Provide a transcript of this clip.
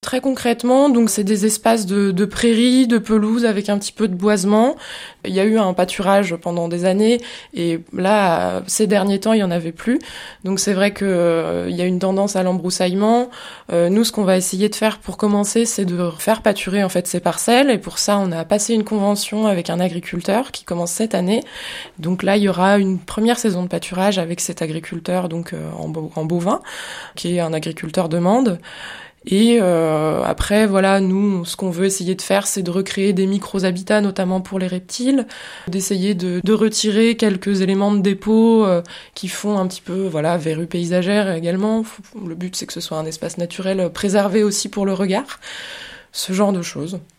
Très concrètement, donc c'est des espaces de prairies, de pelouse avec un petit peu de boisement. Il y a eu un pâturage pendant des années et là, ces derniers temps, il y en avait plus. Donc c'est vrai que il y a une tendance à l'embroussaillement. Nous, ce qu'on va essayer de faire pour commencer, c'est de faire pâturer en fait ces parcelles et pour ça, on a passé une convention avec un agriculteur qui commence cette année. Donc là, il y aura une première saison de pâturage avec cet agriculteur donc en bovin, qui est un agriculteur de Mende. Et après, voilà, nous, ce qu'on veut essayer de faire, c'est de recréer des micro-habitats, notamment pour les reptiles, d'essayer de retirer quelques éléments de dépôt qui font un petit peu, voilà, verrues paysagères également. Le but, c'est que ce soit un espace naturel préservé aussi pour le regard, ce genre de choses.